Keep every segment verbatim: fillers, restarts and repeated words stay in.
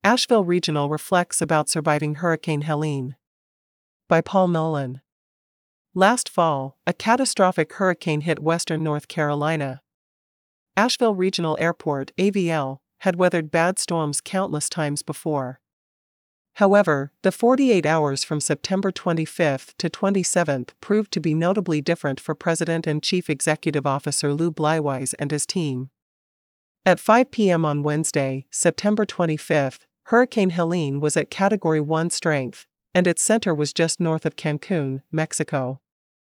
Asheville Regional reflects about surviving Hurricane Helene. By Paul Nolan. Last fall, a catastrophic hurricane hit western North Carolina. Asheville Regional Airport, A V L, had weathered bad storms countless times before. However, the forty-eight hours from September twenty-fifth to twenty-seventh proved to be notably different for President and Chief Executive Officer Lou Bleiweiss and his team. At five p m on Wednesday, September twenty-fifth, Hurricane Helene was at Category one strength, and its center was just north of Cancun, Mexico.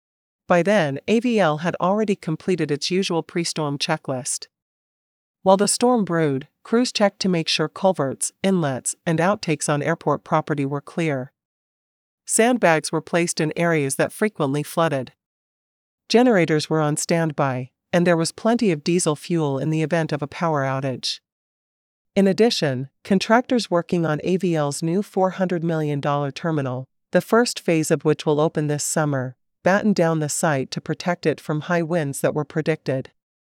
By then, A V L had already completed its usual pre-storm checklist. While the storm brewed, crews checked to make sure culverts, inlets, and outtakes on airport property were clear. Sandbags were placed in areas that frequently flooded. Generators were on standby, and there was plenty of diesel fuel in the event of a power outage. In addition, contractors working on A V L's new four hundred million dollars terminal, the first phase of which will open this summer, battened down the site to protect it from high winds that were predicted.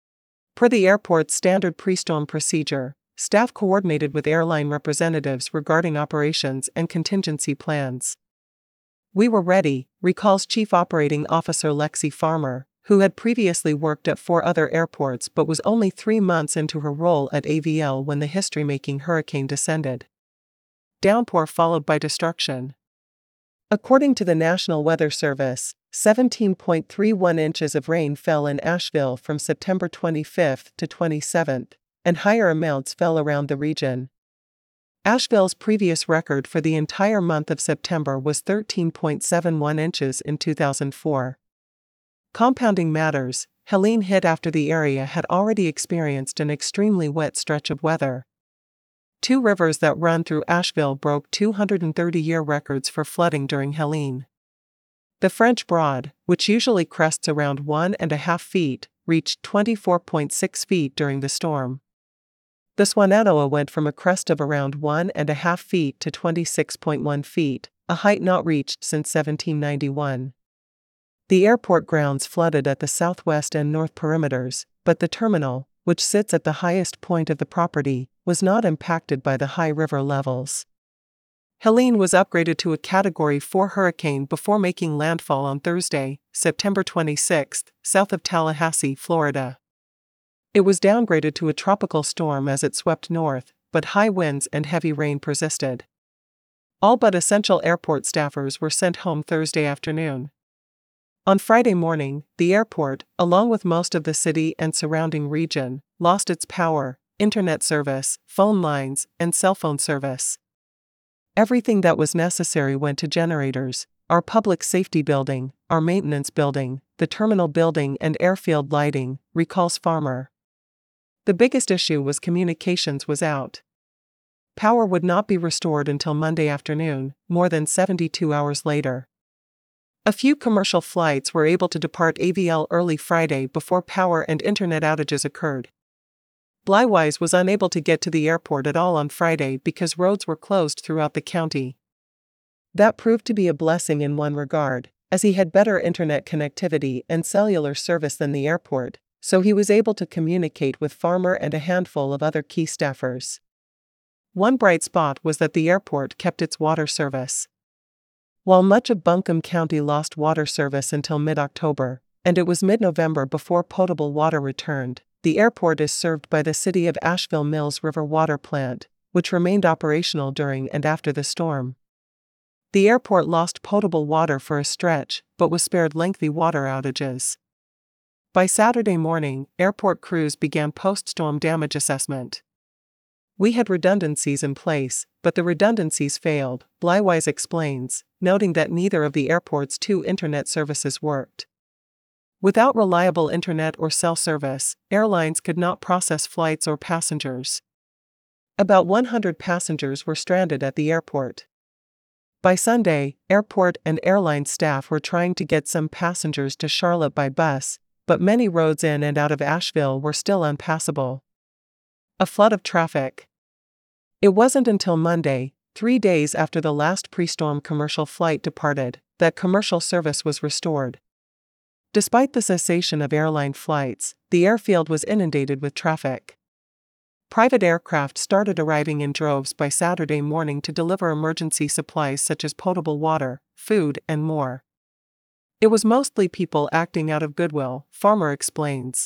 Per the airport's standard pre-storm procedure, staff coordinated with airline representatives regarding operations and contingency plans. "We were ready," recalls Chief Operating Officer Lexi Farmer, who had previously worked at four other airports but was only three months into her role at A V L when the history-making hurricane descended. Downpour followed by destruction. According to the National Weather Service, seventeen point three one inches of rain fell in Asheville from September twenty-fifth to twenty-seventh, and higher amounts fell around the region. Asheville's previous record for the entire month of September was thirteen point seven one inches in two thousand four. Compounding matters, Helene hit after the area had already experienced an extremely wet stretch of weather. Two rivers that run through Asheville broke two hundred thirty-year records for flooding during Helene. The French Broad, which usually crests around one and a half feet, reached twenty-four point six feet during the storm. The Swannanoa went from a crest of around one and a half feet to twenty-six point one feet, a height not reached since seventeen ninety-one. The airport grounds flooded at the southwest and north perimeters, but the terminal, which sits at the highest point of the property, was not impacted by the high river levels. Helene was upgraded to a Category four hurricane before making landfall on Thursday, September twenty-sixth, south of Tallahassee, Florida. It was downgraded to a tropical storm as it swept north, but high winds and heavy rain persisted. All but essential airport staffers were sent home Thursday afternoon. On Friday morning, the airport, along with most of the city and surrounding region, lost its power, internet service, phone lines, and cell phone service. Everything that was necessary went to generators, our public safety building, our maintenance building, the terminal building and airfield lighting, recalls Farmer. The biggest issue was communications was out. Power would not be restored until Monday afternoon, more than seventy-two hours later. A few commercial flights were able to depart A V L early Friday before power and internet outages occurred. Bleiweiss was unable to get to the airport at all on Friday because roads were closed throughout the county. That proved to be a blessing in one regard, as he had better internet connectivity and cellular service than the airport, so he was able to communicate with Farmer and a handful of other key staffers. One bright spot was that the airport kept its water service. While much of Buncombe County lost water service until mid-October, and it was mid-November before potable water returned, the airport is served by the City of Asheville Mills River Water Plant, which remained operational during and after the storm. The airport lost potable water for a stretch, but was spared lengthy water outages. By Saturday morning, airport crews began post-storm damage assessment. "We had redundancies in place, but the redundancies failed," Bleiweiss explains, noting that neither of the airport's two internet services worked. Without reliable internet or cell service, airlines could not process flights or passengers. About one hundred passengers were stranded at the airport. By Sunday, airport and airline staff were trying to get some passengers to Charlotte by bus, but many roads in and out of Asheville were still impassable. A flood of traffic. It wasn't until Monday, three days after the last pre-storm commercial flight departed, that commercial service was restored. Despite the cessation of airline flights, the airfield was inundated with traffic. private aircraft started arriving in droves by Saturday morning to deliver emergency supplies such as potable water, food, and more. It was mostly people acting out of goodwill, Farmer explains.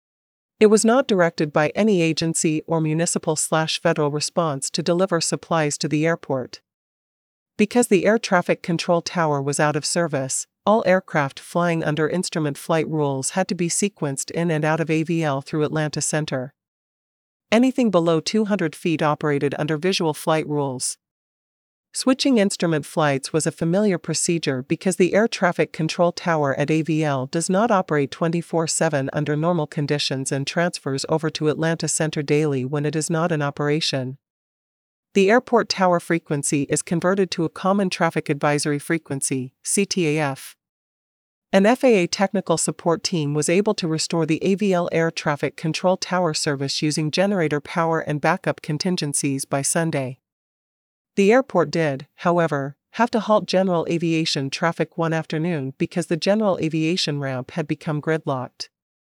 It was not directed by any agency or municipal-slash-federal response to deliver supplies to the airport. Because the air traffic control tower was out of service, all aircraft flying under instrument flight rules had to be sequenced in and out of A V L through Atlanta Center. Anything below two hundred feet operated under visual flight rules. Switching instrument flights was a familiar procedure because the air traffic control tower at A V L does not operate twenty-four seven under normal conditions and transfers over to Atlanta Center daily when it is not in operation. The airport tower frequency is converted to a Common Traffic Advisory Frequency, C T A F. An F A A technical support team was able to restore the A V L air traffic control tower service using generator power and backup contingencies by Sunday. The airport did, however, have to halt general aviation traffic one afternoon because the general aviation ramp had become gridlocked.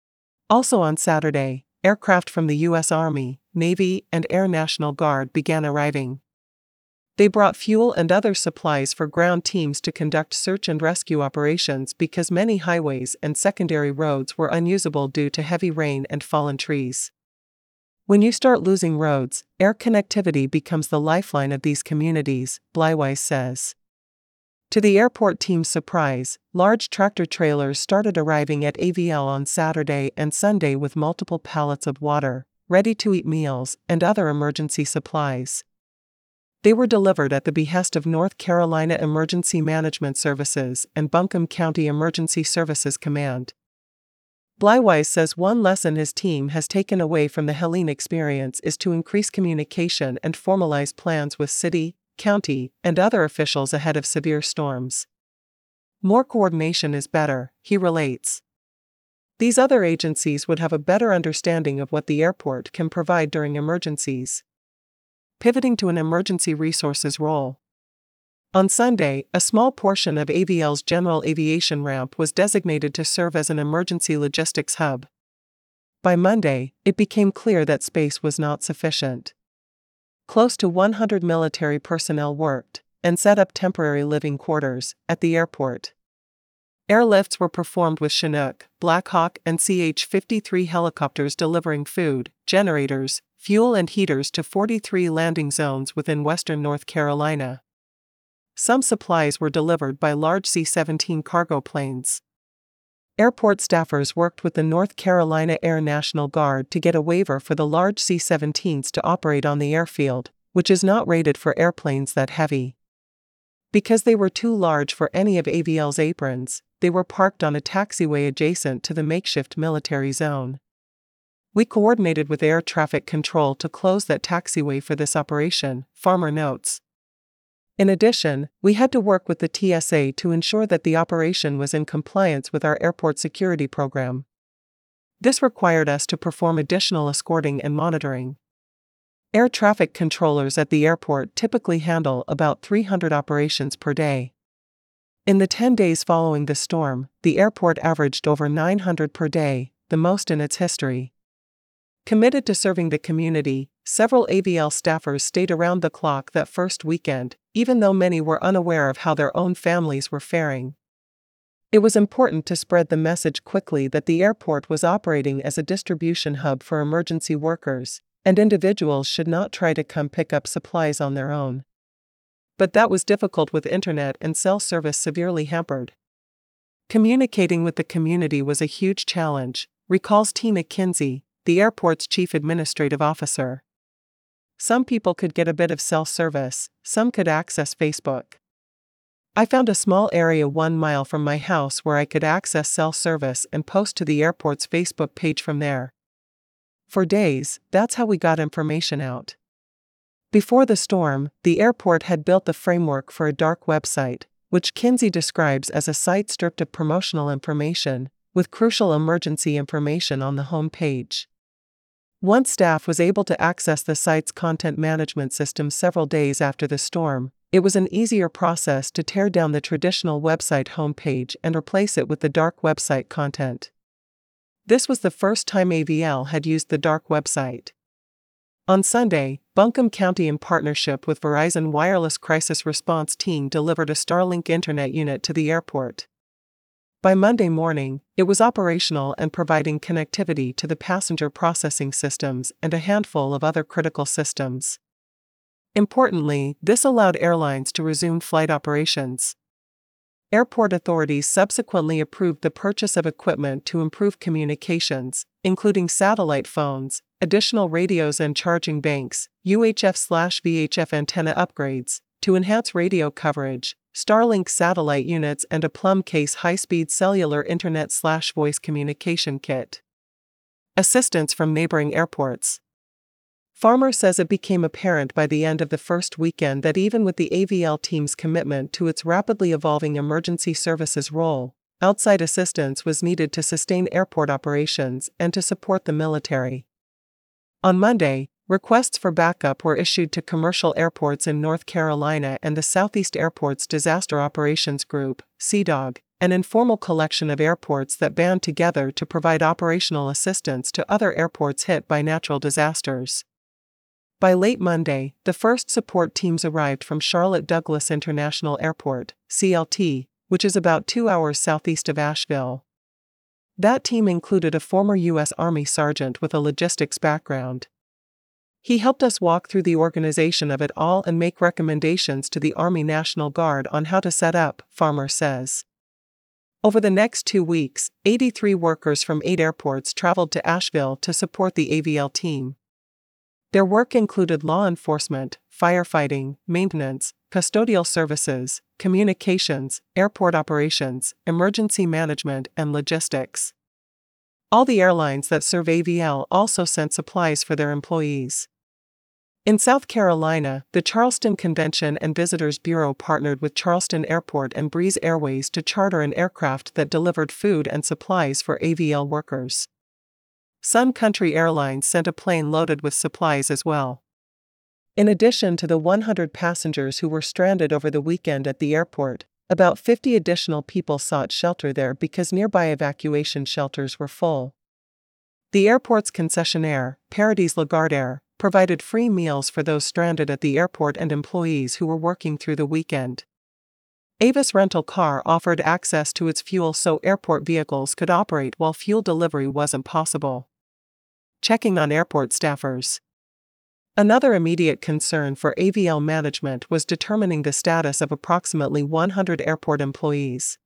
Also on Saturday, aircraft from the U S Army, Navy, and Air National Guard began arriving. They brought fuel and other supplies for ground teams to conduct search and rescue operations because many highways and secondary roads were unusable due to heavy rain and fallen trees. When you start losing roads, air connectivity becomes the lifeline of these communities, Blywise says. To the airport team's surprise, large tractor-trailers started arriving at A V L on Saturday and Sunday with multiple pallets of water, ready-to-eat meals, and other emergency supplies. They were delivered at the behest of North Carolina Emergency Management Services and Buncombe County Emergency Services Command. Blywise says one lesson his team has taken away from the Helene experience is to increase communication and formalize plans with city, county, and other officials ahead of severe storms. More coordination is better, he relates. These other agencies would have a better understanding of what the airport can provide during emergencies. Pivoting to an emergency resources role. On Sunday, a small portion of A V L's general aviation ramp was designated to serve as an emergency logistics hub. By Monday, it became clear that space was not sufficient. Close to one hundred military personnel worked and set up temporary living quarters at the airport. Airlifts were performed with Chinook, Black Hawk, and C H fifty-three helicopters delivering food, generators, fuel, and heaters to forty-three landing zones within western North Carolina. Some supplies were delivered by large C seventeen cargo planes. Airport staffers worked with the North Carolina Air National Guard to get a waiver for the large C seventeens to operate on the airfield, which is not rated for airplanes that heavy. Because they were too large for any of A V L's aprons, they were parked on a taxiway adjacent to the makeshift military zone. We coordinated with air traffic control to close that taxiway for this operation, Farmer notes. In addition, we had to work with the T S A to ensure that the operation was in compliance with our airport security program. This required us to perform additional escorting and monitoring. Air traffic controllers at the airport typically handle about three hundred operations per day. In the ten days following the storm, the airport averaged over nine hundred per day, the most in its history. Committed to serving the community, several A V L staffers stayed around the clock that first weekend, even though many were unaware of how their own families were faring. It was important to spread the message quickly that the airport was operating as a distribution hub for emergency workers, and individuals should not try to come pick up supplies on their own. But that was difficult with internet and cell service severely hampered. Communicating with the community was a huge challenge, recalls Tina Kinsey, the airport's chief administrative officer. Some people could get a bit of cell service, some could access Facebook. I found a small area one mile from my house where I could access cell service and post to the airport's Facebook page from there. For days, that's how we got information out. Before the storm, the airport had built the framework for a dark website, which Kinsey describes as a site stripped of promotional information, with crucial emergency information on the home page. Once staff was able to access the site's content management system several days after the storm, it was an easier process to tear down the traditional website homepage and replace it with the dark website content. This was the first time A V L had used the dark website. On Sunday, Buncombe County, in partnership with Verizon Wireless Crisis Response Team, delivered a Starlink internet unit to the airport. By Monday morning, it was operational and providing connectivity to the passenger processing systems and a handful of other critical systems. Importantly, this allowed airlines to resume flight operations. Airport authorities subsequently approved the purchase of equipment to improve communications, including satellite phones, additional radios and charging banks, U H F/V H F antenna upgrades, to enhance radio coverage, Starlink satellite units, and a Plum Case high-speed cellular internet/voice communication kit. Assistance from neighboring airports. Farmer says it became apparent by the end of the first weekend that even with the A V L team's commitment to its rapidly evolving emergency services role, outside assistance was needed to sustain airport operations and to support the military. On Monday, requests for backup were issued to commercial airports in North Carolina and the Southeast Airports Disaster Operations Group, C D O G, an informal collection of airports that band together to provide operational assistance to other airports hit by natural disasters. By late Monday, the first support teams arrived from Charlotte Douglas International Airport, C L T, which is about two hours southeast of Asheville. That team included a former U S Army sergeant with a logistics background. He helped us walk through the organization of it all and make recommendations to the Army National Guard on how to set up, Farmer says. Over the next two weeks, eighty-three workers from eight airports traveled to Asheville to support the A V L team. Their work included law enforcement, firefighting, maintenance, custodial services, communications, airport operations, emergency management, and logistics. All the airlines that serve A V L also sent supplies for their employees. In South Carolina, the Charleston Convention and Visitors Bureau partnered with Charleston Airport and Breeze Airways to charter an aircraft that delivered food and supplies for A V L workers. Sun Country Airlines sent a plane loaded with supplies as well. In addition to the one hundred passengers who were stranded over the weekend at the airport, about fifty additional people sought shelter there because nearby evacuation shelters were full. The airport's concessionaire, Paradis Lagardère, provided free meals for those stranded at the airport and employees who were working through the weekend. Avis Rental Car offered access to its fuel so airport vehicles could operate while fuel delivery wasn't possible. Checking on airport staffers. Another immediate concern for A V L management was determining the status of approximately one hundred airport employees.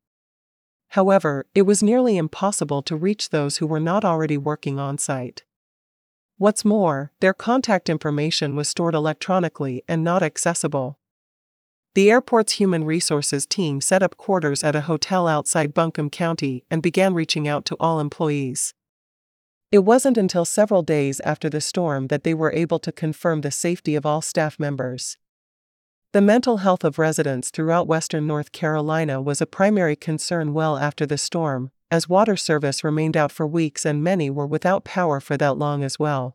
However, it was nearly impossible to reach those who were not already working on-site. What's more, their contact information was stored electronically and not accessible. The airport's human resources team set up quarters at a hotel outside Buncombe County and began reaching out to all employees. It wasn't until several days after the storm that they were able to confirm the safety of all staff members. The mental health of residents throughout western North Carolina was a primary concern well after the storm, as water service remained out for weeks and many were without power for that long as well.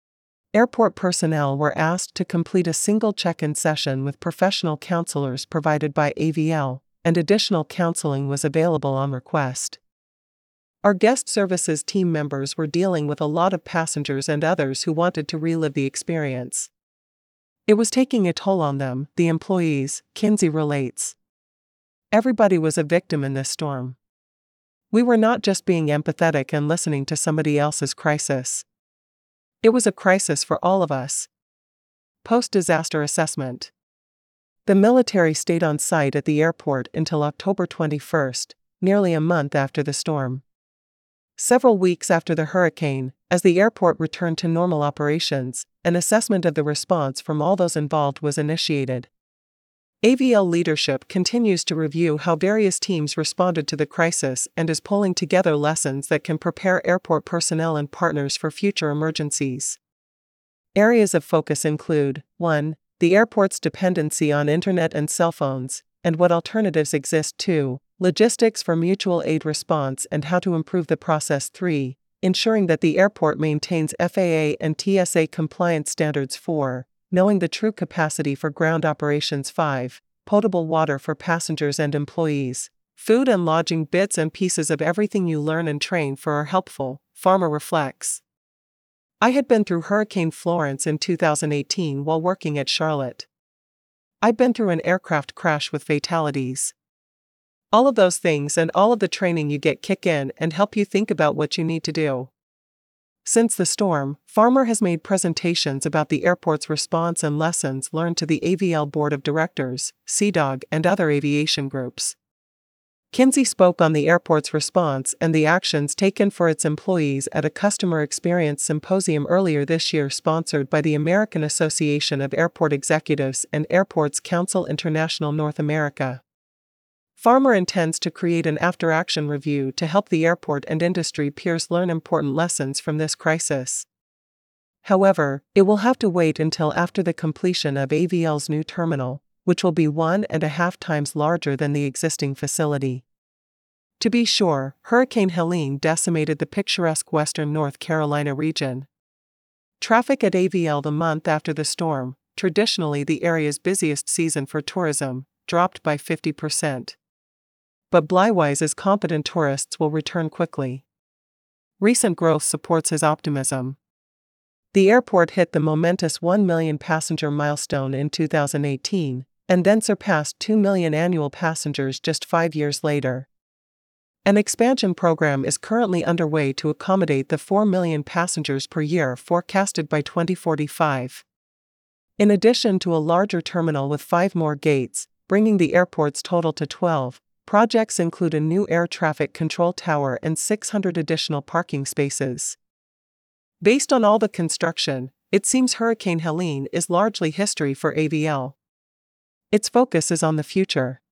Airport personnel were asked to complete a single check-in session with professional counselors provided by A V L, and additional counseling was available on request. Our guest services team members were dealing with a lot of passengers and others who wanted to relive the experience. It was taking a toll on them, the employees, Kinsey relates. Everybody was a victim in this storm. We were not just being empathetic and listening to somebody else's crisis. It was a crisis for all of us. Post-disaster assessment. The military stayed on site at the airport until October twenty-first, nearly a month after the storm. Several weeks after the hurricane, as the airport returned to normal operations, an assessment of the response from all those involved was initiated. A V L leadership continues to review how various teams responded to the crisis and is pulling together lessons that can prepare airport personnel and partners for future emergencies. Areas of focus include, one. The airport's dependency on internet and cell phones, and what alternatives exist. two. Logistics for mutual aid response and how to improve the process. three. Ensuring that the airport maintains F A A and T S A compliance standards. four. Knowing the true capacity for ground operations. five. Potable water for passengers and employees. Food and lodging. Bits and pieces of everything you learn and train for are helpful, Farmer reflects. I had been through Hurricane Florence in two thousand eighteen while working at Charlotte. I'd been through an aircraft crash with fatalities. All of those things and all of the training you get kick in and help you think about what you need to do. Since the storm, Farmer has made presentations about the airport's response and lessons learned to the A V L Board of Directors, C D O G, and other aviation groups. Kinsey spoke on the airport's response and the actions taken for its employees at a customer experience symposium earlier this year sponsored by the American Association of Airport Executives and Airports Council International North America. Farmer intends to create an after-action review to help the airport and industry peers learn important lessons from this crisis. However, it will have to wait until after the completion of A V L's new terminal, which will be one and a half times larger than the existing facility. To be sure, Hurricane Helene decimated the picturesque western North Carolina region. Traffic at A V L the month after the storm, traditionally the area's busiest season for tourism, dropped by fifty percent. But Blywise is confident tourists will return quickly. Recent growth supports his optimism. The airport hit the momentous one million passenger milestone in two thousand eighteen, and then surpassed two million annual passengers just five years later. An expansion program is currently underway to accommodate the four million passengers per year forecasted by twenty forty-five. In addition to a larger terminal with five more gates, bringing the airport's total to twelve, projects include a new air traffic control tower and six hundred additional parking spaces. Based on all the construction, it seems Hurricane Helene is largely history for A V L. Its focus is on the future.